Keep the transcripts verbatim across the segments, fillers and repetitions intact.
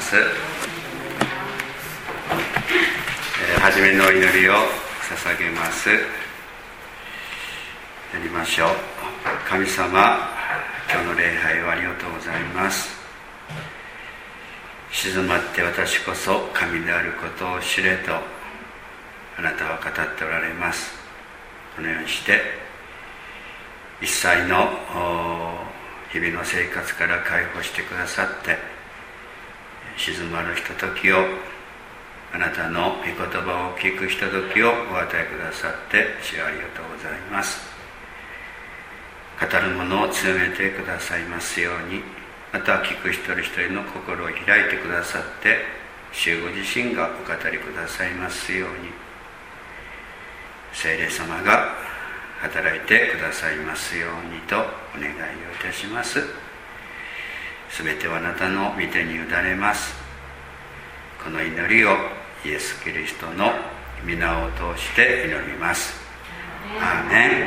。はじめのお祈りを捧げます。やりましょう。神様、今日の礼拝をありがとうございます。静まって私こそ神であることを知れとあなたは語っておられます。このようにして一切の日々の生活から解放してくださって、静まるひとときを、あなたの御言葉を聞くひとときをお与えくださって主ありがとうございます。語る者を強めてくださいますように、また聞く一人一人の心を開いてくださって、主ご自身がお語りくださいますように、聖霊様が働いてくださいますようにとお願いをいたします。すべてはあなたの御手に委ねます。この祈りをイエス・キリストの皆を通して祈ります。アーメン。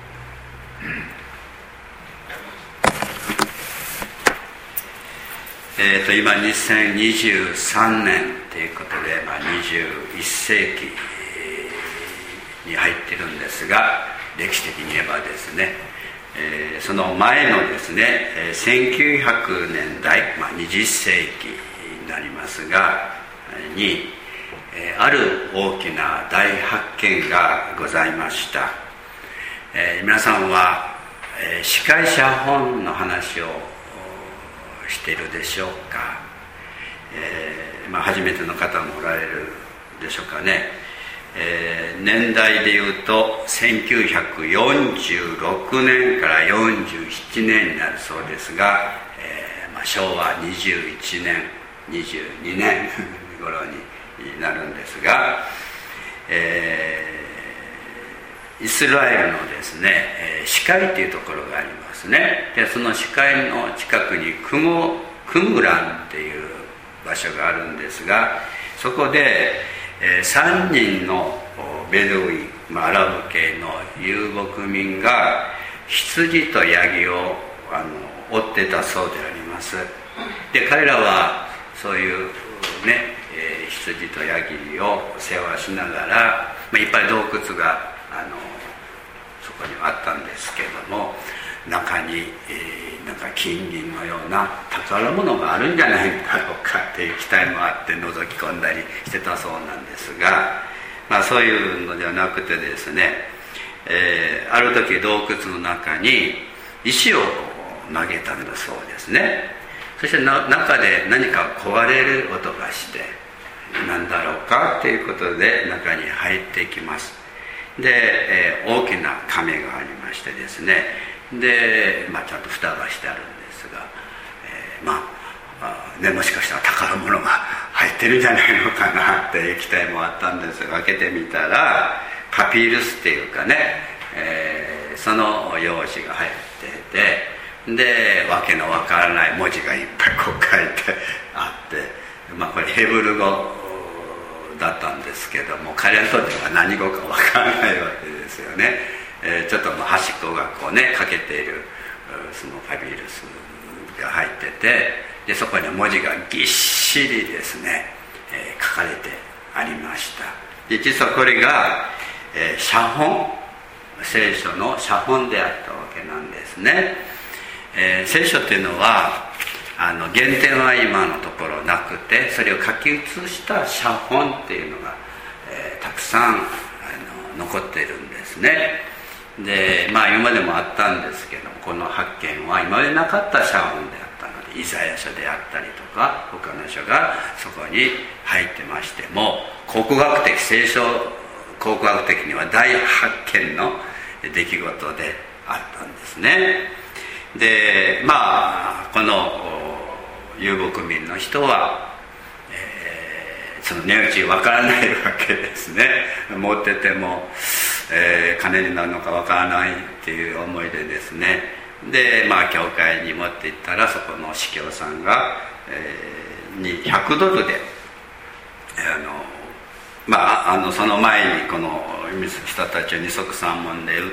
えーと今にせんにじゅうさんねんということで、まあ、にじゅういっせいきに入っているんですが、歴史的に言えばですね、えー、その前のですね、えー、せんきゅうひゃくねんだい、まあ、にじゅっせいきになりますがに、えー、ある大きな大発見がございました。えー、皆さんは、えー、司会写本の話をしているでしょうか。えーまあ、初めての方もおられるでしょうかね。えー、年代でいうとせんきゅうひゃくよんじゅうろくねんからよんじゅうななねんになるそうですが、えーまあ、しょうわにじゅういちねんにじゅうにねん頃になるんですが、えー、イスラエルのですね、えー、シカイというところがありますね。でそのシカイの近くにクモクムランっていう場所があるんですが、そこでさんにんのベドウィン、アラブ系の遊牧民が羊とヤギをあの追ってたそうであります。で彼らはそういうね、えー、羊とヤギを世話しながら、まあ、いっぱい洞窟があのそこにはあったんですけども、中に、えー、なんか金銀のような宝物があるんじゃないだろうかっていう期待もあって覗き込んだりしてたそうなんですが、まあ、そういうのではなくてですね、えー、ある時洞窟の中に石を投げたんだそうですね。そしてな中で何か壊れる音がして、何だろうかということで中に入っていきます。で、えー、大きな甕がありましてですね、で、まあ、ちゃんと蓋がしてあるんですが、えー、まあね、もしかしたら宝物が入ってるんじゃないのかなっていう期待もあったんですが、開けてみたらパピルスっていうかね、えー、その用紙が入ってて、でわけのわからない文字がいっぱいこう書いてあって、まあ、これヘブル語だったんですけども、彼にとっては何語かわからないわけですよね。えー、ちょっと端っこがこうね欠けているそのパピルスが入ってて、でそこには文字がぎっしりですね、えー、書かれてありました。で実はこれが、えー、写本、聖書の写本であったわけなんですね。えー、聖書っていうのはあの原点は今のところなくて、それを書き写した写本っていうのが、えー、たくさんあの残っているんですね。でまあ今までもあったんですけど、この発見は今までなかった写本であったので、イザヤ書であったりとか他の書がそこに入ってまして、も考古学的、聖書考古学的には大発見の出来事であったんですね。でまあこの遊牧民の人は、えー、その値打ちわからないわけですね。持っててもえー、金になるのかわからないっていう思いでですね、でまあ教会に持って行ったら、そこの司教さんが、えー、にひゃくドルで、あのまああのその前にこの人たちを二足三文で売って、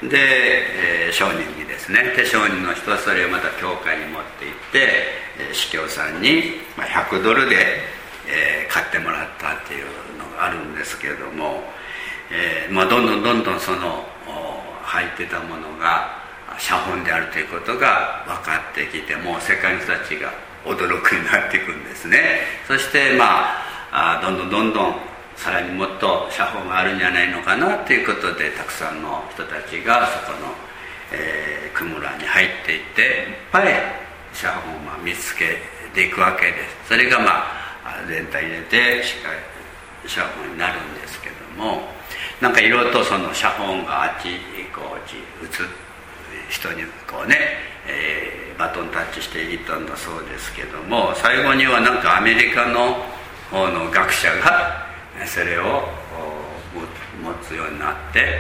で、えー、商人にですね、で商人の人はそれをまた教会に持って行って、 司教さんにひゃくドルで、えー、買ってもらったっていうのがあるんですけれども、えーまあ、どんどんどんどんその入ってたものが写本であるということが分かってきて、もう世界の人たちが驚くようになっていくんですね。そしてまあどんどんどんどんさらにもっと写本があるんじゃないのかなということで、たくさんの人たちがそこの、えー、クムラに入っていって、いっぱい写本を見つけていくわけです。それがまあ全体入れて写本になるんですけども、なんかいろいろとその写本があっちこっち打つ人にこうね、えー、バトンタッチしていったんだそうですけども、最後にはなんかアメリカの方の学者がそれを持つようになって、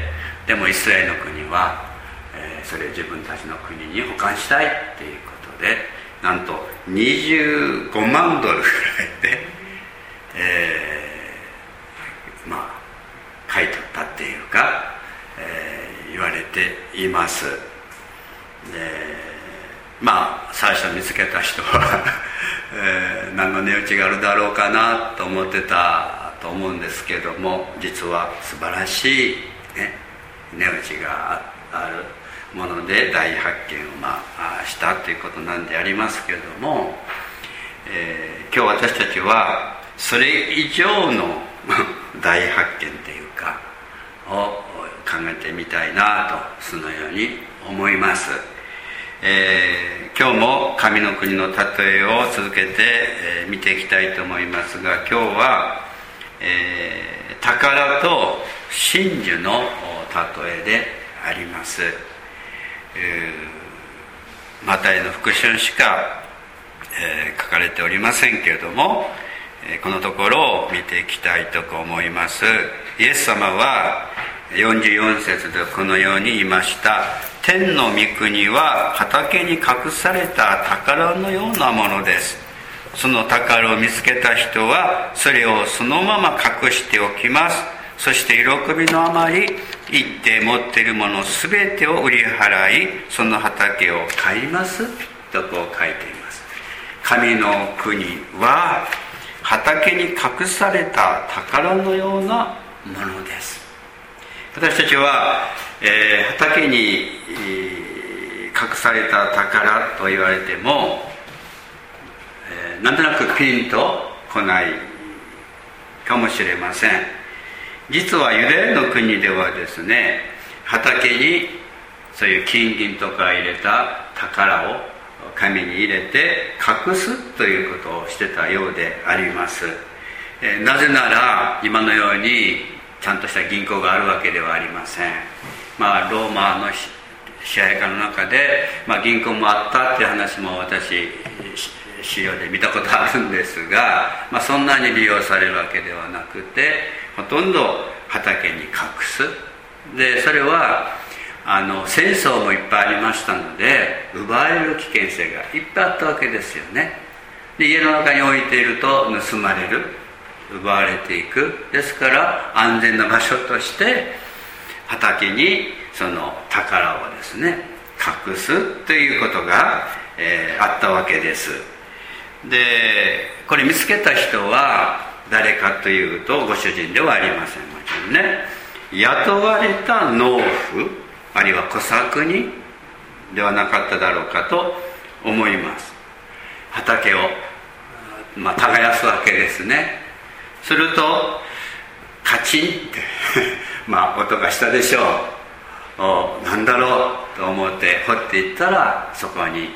でもイスラエルの国は、えー、それを自分たちの国に保管したいっていうことで、なんとにじゅうごまんドルぐらいで、えー、まあ買い取ったっていうか、えー、言われています。でまあ最初見つけた人は、えー、何の値打ちがあるだろうかなと思ってたと思うんですけども、実は素晴らしい、ね、値打ちがあるもので大発見を、まあ、したということなんでありますけれども、えー、今日私たちはそれ以上の大発見というかを考えてみたいなとそのように思います。えー、今日も神の国の例えを続けて、えー、見ていきたいと思いますが、今日は、えー、宝と真珠の例えであります。えー、マタイの福音しか、えー、書かれておりませんけれども、えー、このところを見ていきたいと思います。イエス様はよんじゅうよん節でこのように言いました。天の御国は畑に隠された宝のようなものです。その宝を見つけた人はそれをそのまま隠しておきます。そして喜びのあまり行って持っているものすべてを売り払い、その畑を買いますとこう書いています。神の国は畑に隠された宝のようなものです。私たちは、えー、畑に、えー、隠された宝と言われても、えー、なんとなくピンと来ないかもしれません。実はユダヤの国ではですね、畑にそういう金銀とか入れた宝を紙に入れて隠すということをしてたようであります。えー、なぜなら今のようにちゃんとした銀行があるわけではありません。まあローマの支配下の中で、まあ、銀行もあったっていう話も私資料で見たことあるんですが、まあ、そんなに利用されるわけではなくて、ほとんど畑に隠す。でそれはあの戦争もいっぱいありましたので、奪われる危険性がいっぱいあったわけですよね。で家の中に置いていると盗まれる、奪われていく。ですから安全な場所として畑にその宝をですね隠すということが、えー、あったわけです。でこれ見つけた人は誰かというとご主人ではありません。もちろんね、雇われた農夫あるいは小作人ではなかっただろうかと思います。畑を、まあ、耕すわけですね。するとカチンってまあ音がしたでしょう。おなんだろうと思って掘っていったら、そこにね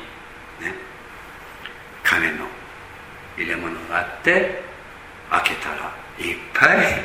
金の入れ物があって、開けたらいっぱい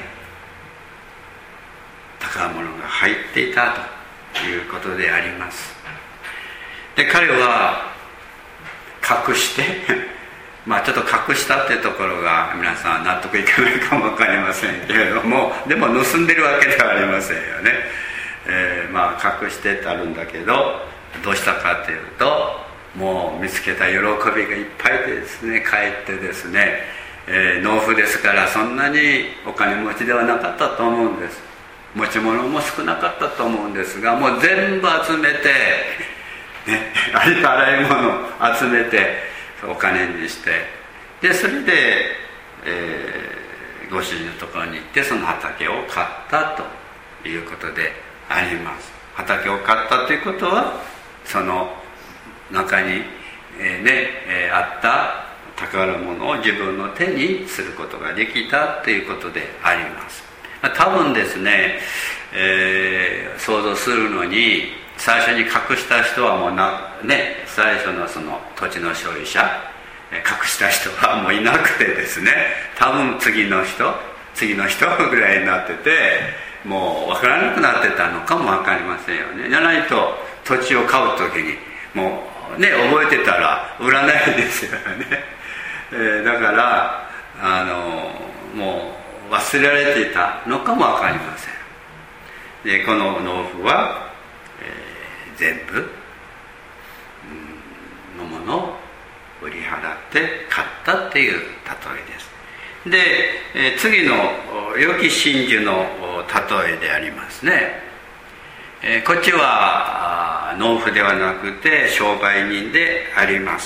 宝物が入っていたということであります。で彼は隠してまあちょっと隠したっていうところが皆さん納得いかないかも分かりませんけれども、でも盗んでるわけではありませんよね。えー、まあ隠してってあるんだけど、どうしたかというと、もう見つけた喜びがいっぱいでですね、帰ってですね、えー、農夫ですからそんなにお金持ちではなかったと思うんです。持ち物も少なかったと思うんですが、もう全部集めて、ね、ありとあらゆるものを集めてお金にして、でそれで、えー、ご主人のところに行ってその畑を買ったということであります。畑を買ったということはその中に、えーねえー、あった宝物を自分の手にすることができたということであります。多分ですね、えー、想像するのに最初に隠した人はもうな、ね、最初のその土地の所有者隠した人はもういなくてですね、多分次の人次の人ぐらいになってて、もう分からなくなってたのかも分かりませんよね。じゃないと土地を買う時にもうね覚えてたら売らないですよね、えー、だからあのもう忘れられていたのかも分かりません。でこの農夫は、えー、全部、うん、のものを売り払って買ったっていう例えです。で、えー、次の良き真珠の例えでありますね、えー、こっちは農夫ではなくて商売人であります。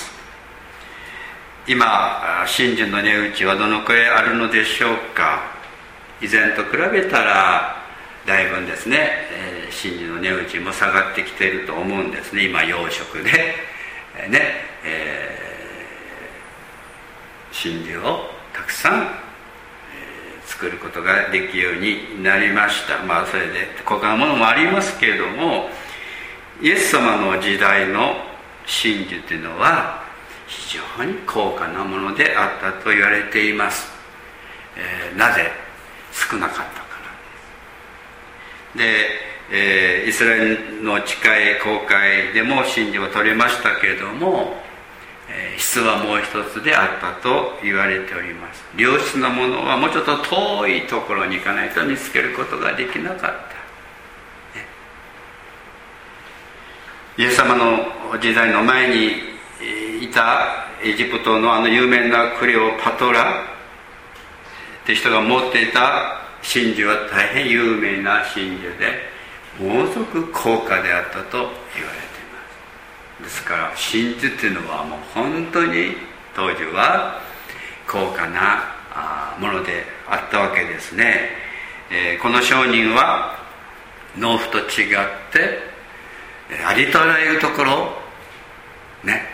今真珠の値打ちはどのくらいあるのでしょうか。以前と比べたらだいぶですね、えー、真珠の値打ちも下がってきていると思うんですね。今養殖で、えーねえー、真珠をたくさん、えー、作ることができるようになりました。まあそれで他のものもありますけれども、イエス様の時代の真珠というのは非常に高価なものであったと言われています。えー、なぜ少なかったからです。で、えー、イスラエルの近い航海でも真珠を取れましたけれども、えー、質はもう一つであったと言われております。良質なものはもうちょっと遠いところに行かないと見つけることができなかった、ね、イエス様の時代の前にいたエジプトのあの有名なクレオパトラっていう人が持っていた真珠は大変有名な真珠でものすごく高価であったと言われています。ですから真珠っていうのはもう本当に当時は高価なものであったわけですね、えー、この商人は農夫と違ってありとあらゆるところね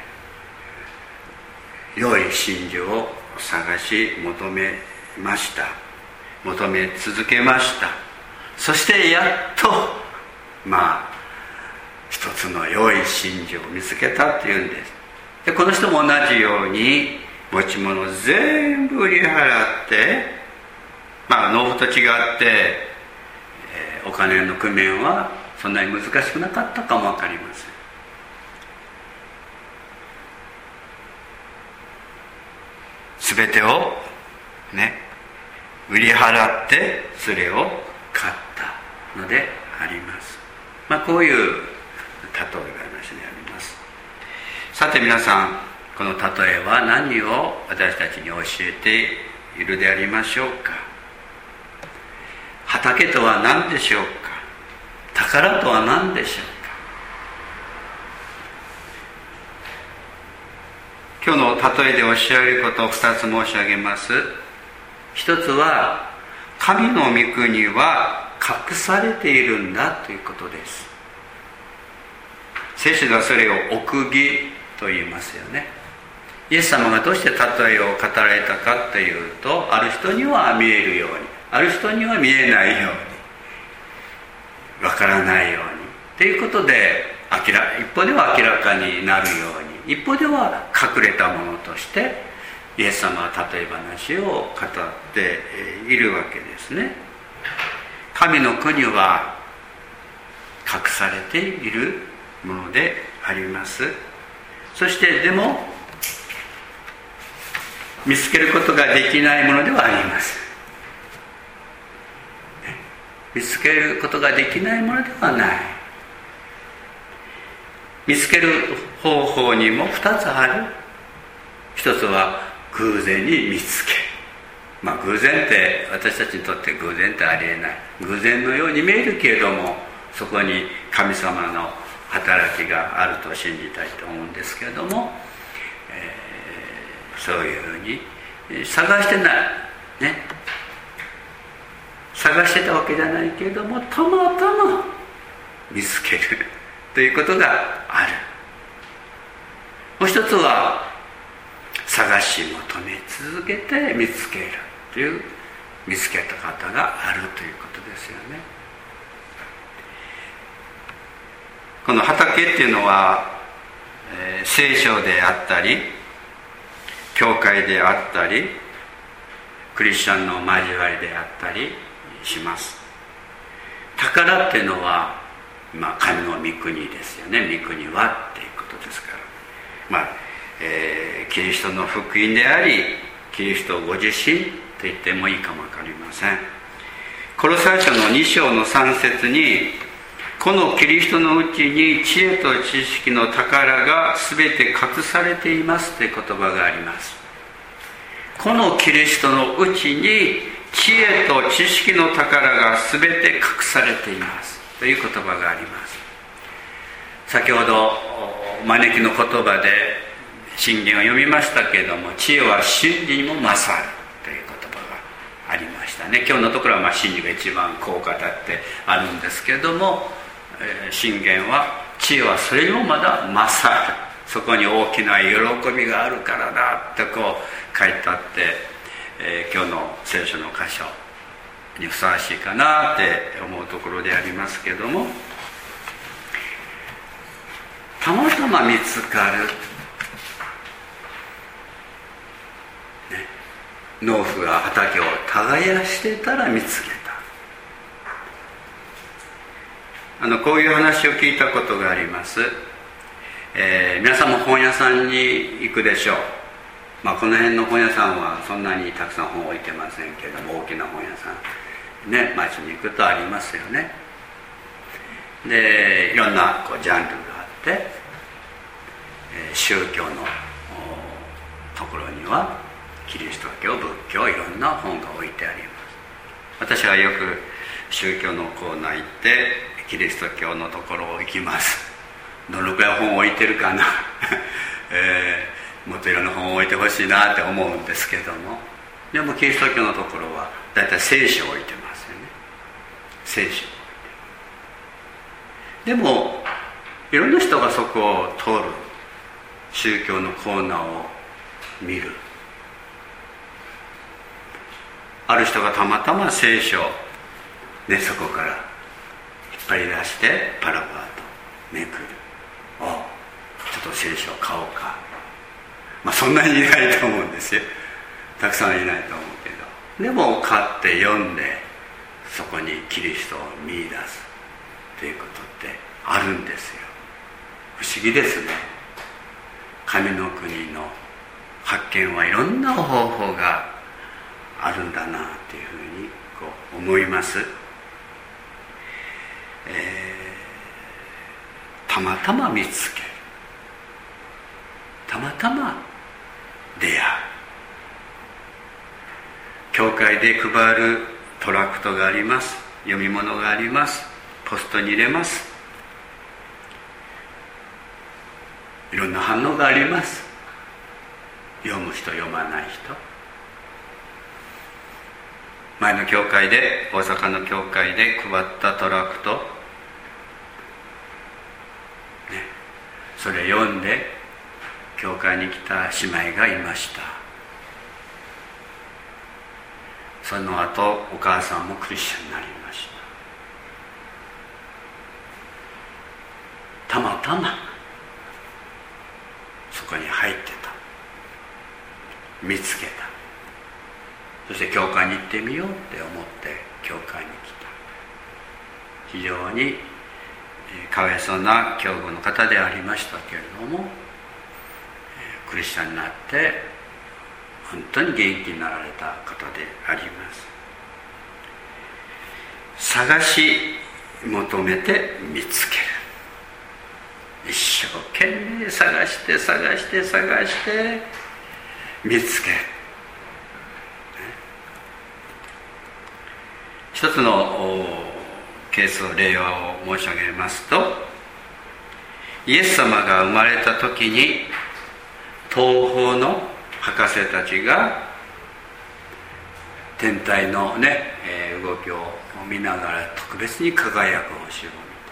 良い真珠を探し求めました。求め続けました。そしてやっとまあ一つの良い真珠を見つけたっていうんです。でこの人も同じように持ち物を全部売り払ってまあ農夫と違って、えー、お金の工面はそんなに難しくなかったかも分かりません。全てをね売り払ってそれを買ったのであります。まあこういう例え話であります。さて皆さん、この例えは何を私たちに教えているでありましょうか。畑とは何でしょうか。宝とは何でしょうか。今日の例えでおっしゃることをふたつ申し上げます。一つは神の御国は隠されているんだということです。聖書ではそれを奥義と言いますよね。イエス様がどうして例えを語られたかというと、ある人には見えるように、ある人には見えないように、わからないようにということで明ら一方では明らかになるように、一方では隠れたものとしてイエス様は例え話を語っているわけですね。神の国は隠されているものであります。そしてでも見つけることができないものではあります。見つけることができないものではない。見つける方法にもふたつある。一つは偶然に見つけ、まあ偶然って私たちにとって偶然ってありえない、偶然のように見えるけれども、そこに神様の働きがあると信じたいと思うんですけれども、えそういうふうに探してないね、探してたわけじゃないけれども、たまたま見つけるということがある。もう一つは探し求め続けて見つけるという、見つけた方があるということですよね。この畑っていうのは、えー、聖書であったり教会であったりクリスチャンの交わりであったりします。宝っていうのは、まあ、神の御国ですよね。御国はっていうことですから、まあえー、キリストの福音でありキリストご自身と言ってもいいかも分かりません。コロサイ書のに章のさん節に、このキリストのうちに知恵と知識の宝が全て隠されていますという言葉があります。このキリストのうちに知恵と知識の宝が全て隠されていますという言葉があります。先ほど招きの言葉で箴言を読みましたけれども、知恵は真理にも勝るという言葉がありましたね。今日のところはまあ真理が一番効果だってあるんですけれども、箴言は知恵はそれにもまだ勝る、そこに大きな喜びがあるからだってこう書いてあって、えー、今日の聖書の箇所にふさわしいかなって思うところでありますけども、たまたま見つかる、ね、農夫が畑を耕していたら見つけた。あのこういう話を聞いたことがあります。えー、皆さんも本屋さんに行くでしょう。まあ、この辺の本屋さんはそんなにたくさん本を置いてませんけれども、大きな本屋さんね、街に行くとありますよね。でいろんなこうジャンルがあって、えー、宗教のところにはキリスト教、仏教、いろんな本が置いてあります。私はよく宗教のコーナー行ってキリスト教のところ行きます。どのくらい本を置いてるかな、えー、もっといろんな本を置いてほしいなって思うんですけども、でもキリスト教のところはだいたい聖書を置いてますよね。聖書。でもいろんな人がそこを通る、宗教のコーナーを見る。ある人がたまたま聖書をね、そこから引っ張り出してパラパラとめくる。あ、ちょっと聖書を買おうか。まあそんなにいないと思うんですよ。たくさんいないと思うけど、でも買って読んでそこにキリストを見出すということってあるんですよ。不思議ですね。神の国の発見はいろんな方法があるんだなというふうにこう思います。えー、たまたま見つける、たまたま出会う。教会で配るトラクトがあります。読み物があります。ポストに入れます。いろんな反応があります。読む人、読まない人。前の教会で、大阪の教会で配ったトラクト、ね、それ読んで教会に来た姉妹がいました。その後お母さんもクリスチャンになりました。たまたまそこに入ってた、見つけた。そして教会に行ってみようって思って教会に来た。非常にかわいそうな境遇の方でありましたけれども、クリスチャンになって本当に元気になられた方であります。探し求めて見つける。一生懸命探して探して探して見つける。一つのケースを例話を申し上げますと、イエス様が生まれた時に東方の博士たちが天体のね、えー、動きを見ながら特別に輝く星を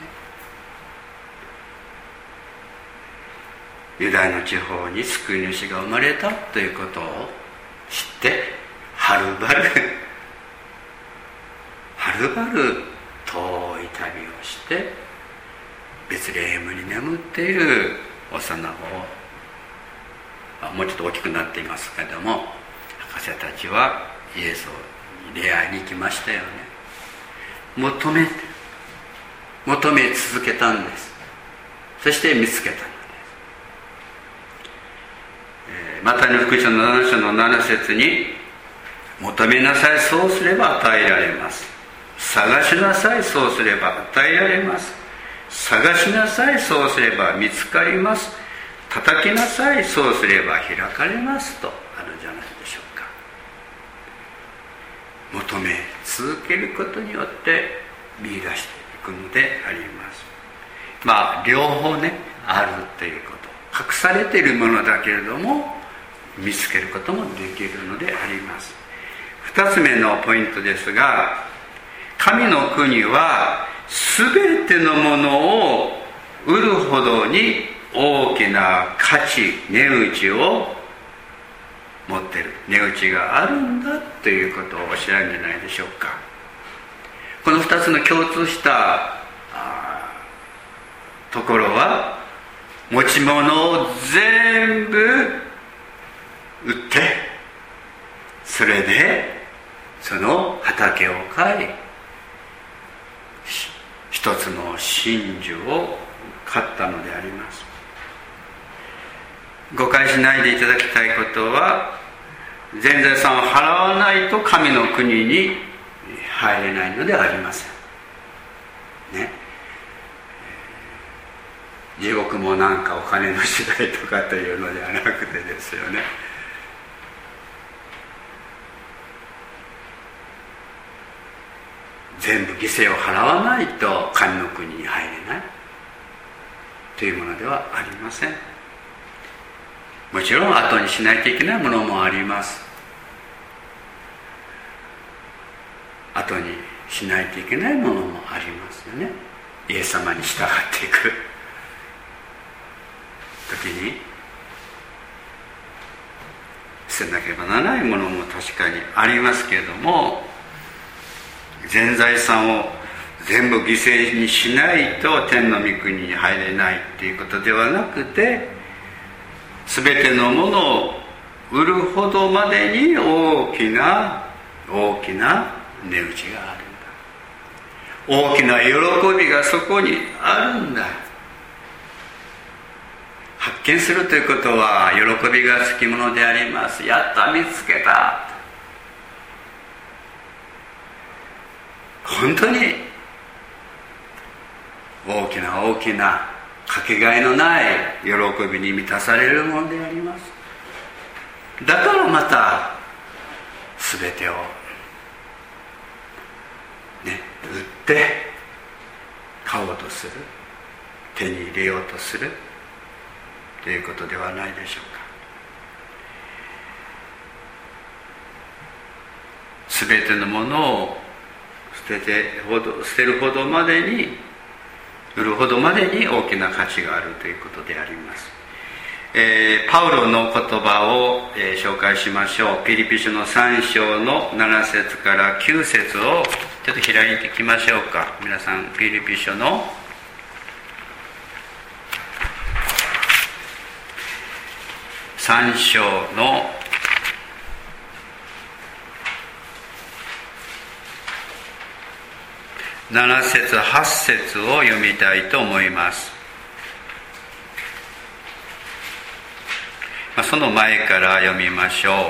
見て、ユダヤの地方に救い主が生まれたということを知って、はるばるはるばる遠い旅をしてベツレヘムに眠っている幼子を、もうちょっと大きくなっていますけれども、博士たちはイエスに出会いに行きましたよね。求め求め続けたんです。そして見つけたのです。えー、マタイの福音書のなな章のなな節に、求めなさい、そうすれば与えられます。探しなさい、そうすれば与えられます。探しなさい、そうすれば見つかります。叩きなさい、そうすれば開かれますとあるんじゃないでしょうか。求め続けることによって見出していくのであります。まあ両方ね、あるということ、隠されているものだけれども見つけることもできるのであります。二つ目のポイントですが、神の国は全てのものを売るほどに大きな価値、値打ちを持っている、値打ちがあるんだということをおっしゃるんじゃないでしょうか。この二つの共通したところは、持ち物を全部売って、それでその畑を買い、一つの真珠を買ったのであります。誤解しないでいただきたいことは、全財産を払わないと神の国に入れないのではありませんね。地獄もなんかお金の次第とかというのではなくてですよね、全部犠牲を払わないと神の国に入れないというものではありません。もちろん後にしないといけないものもあります。後にしないといけないものもありますよね。イエス様に従っていく時に捨てなければならないものも確かにありますけれども、全財産を全部犠牲にしないと天の御国に入れないっていうことではなくて、全てのものを売るほどまでに大きな大きな値打ちがあるんだ。大きな喜びがそこにあるんだ。発見するということは喜びがつきものであります。やった、見つけた。本当に大きな大きなかけがえのない喜びに満たされるものであります。だからまた全てをね、売って買おうとする、手に入れようとするということではないでしょうか。全てのものを捨ててほど捨てるほどまでに、売るほどまでに大きな価値があるということであります。えー、パウロの言葉を、えー、紹介しましょう。ピリピ書のさん章のなな節からきゅう節をちょっと開いていきましょうか。皆さん、ピリピ書のさん章のなな節はち節を読みたいと思います。まあ、その前から読みましょう。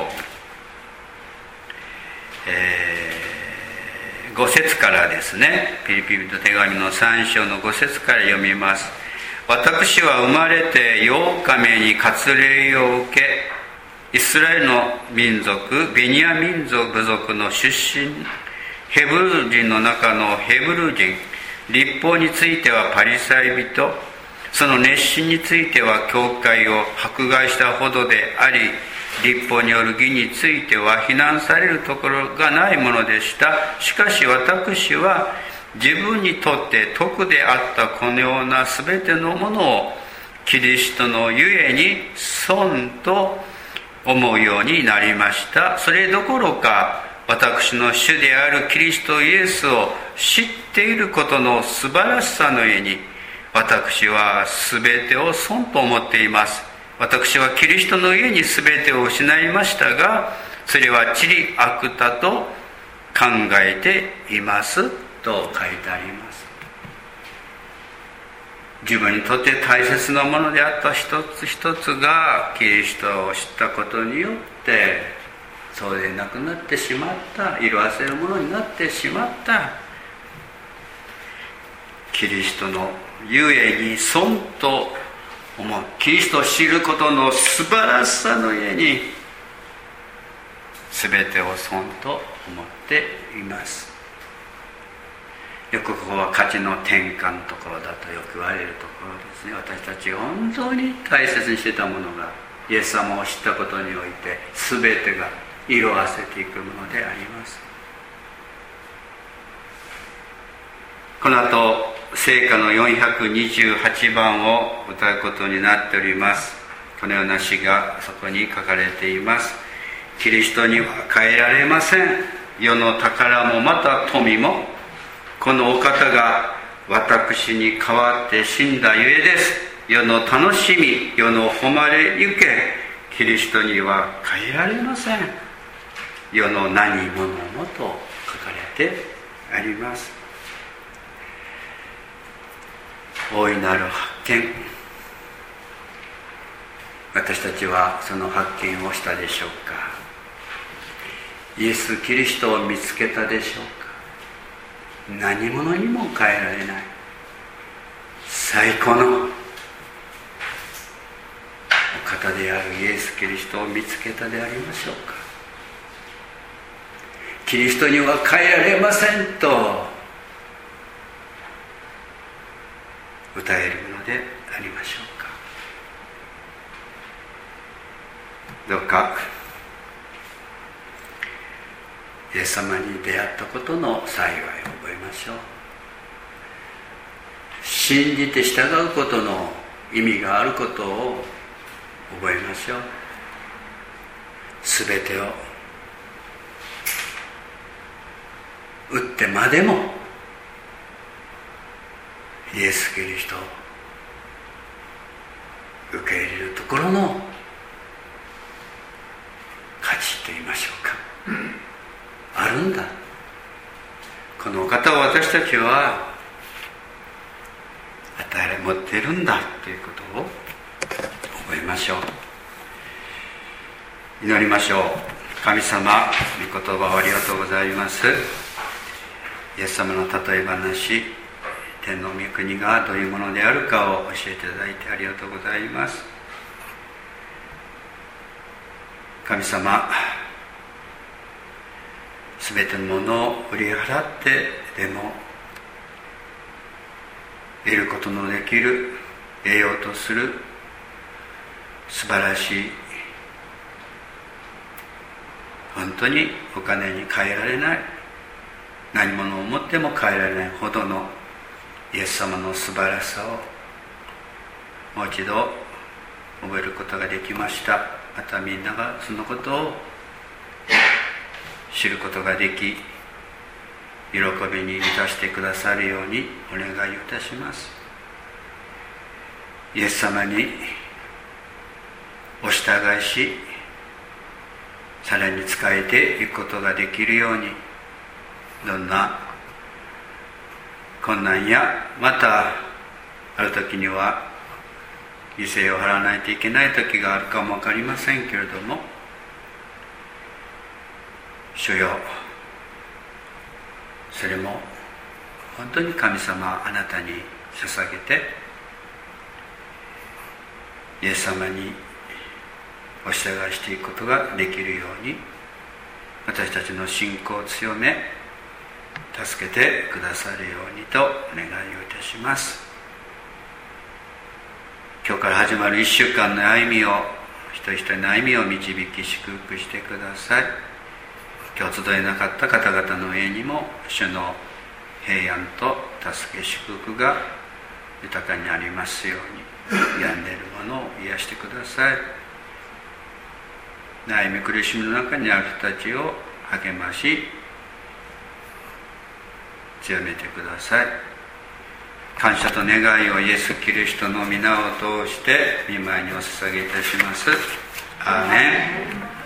えー、ご節からですね。ピリピの手紙のさん章のご節から読みます。私は生まれてようかめに割礼を受け、イスラエルの民族ベニヤ民族部族の出身、ヘブル人の中のヘブル人、律法についてはパリサイ人、その熱心については教会を迫害したほどであり、 律法による義については非難されるところがないものでした。しかし私は自分にとって徳であったこのようなすべてのものをキリストのゆえに損と思うようになりました。それどころか私の主であるキリストイエスを知っていることの素晴らしさのゆえに、私はすべてを損と思っています。私はキリストのゆえにすべてを失いましたが、それは地理悪だと考えていますと書いてあります。自分にとって大切なものであった一つ一つがキリストを知ったことによってそうでなくなってしまった、色あせるものになってしまった。キリストのゆえに損と思う、キリストを知ることの素晴らしさのゆえに全てを損と思っています。よくここは価値の転換のところだとよく言われるところですね。私たちが本当に大切にしていたものがイエス様を知ったことにおいて全てが色あせていくものであります。この後聖歌のよんひゃくにじゅうはちばんを歌うことになっております。このような詩がそこに書かれています。キリストには変えられません。世の宝もまた富もこのお方が私に代わって死んだゆえです。世の楽しみ、世の誉れゆけ、キリストには変えられません。世の何者もと書かれてあります。大いなる発見、私たちはその発見をしたでしょうか。イエス・キリストを見つけたでしょうか。何者にも変えられない最高のお方であるイエス・キリストを見つけたでありましょうか。キリストには変えられませんと歌えるのでありましょうか。どうかイエス様に出会ったことの幸いを覚えましょう。信じて従うことの意味があることを覚えましょう。すべてを打ってまでもイエス・キリストを受け入れるところの価値と言いましょうか、あるんだ。このお方を私たちは与えられ持っているんだということを覚えましょう。祈りましょう。神様、御言葉をありがとうございます。イエス様の例え話、天の御国がどういうものであるかを教えていただいてありがとうございます。神様、すべてのものを売り払ってでも得ることのできる、得ようとする素晴らしい、本当にお金に換えられない、何物を持っても変えられないほどのイエス様の素晴らしさをもう一度覚えることができました。またみんながそのことを知ることができ、喜びに満たしてくださるようにお願いいたします。イエス様にお従いし、さらに仕えていくことができるように、どんな困難やまたある時には犠牲を払わないといけない時があるかも分かりませんけれども、主よ、それも本当に神様あなたに捧げて、イエス様にお従いしていくことができるように、私たちの信仰を強め助けてくださるようにとお願いをいたします。今日から始まるいっしゅうかんの歩みを一人一人の歩みを導き祝福してください。今日集えなかった方々の上にも主の平安と助け祝福が豊かにありますように、病んでいる者を癒してください。悩み苦しみの中にある人たちを励まし強めてください。感謝と願いをイエス・キリストの皆を通して御前にお捧げいたします。アーメン。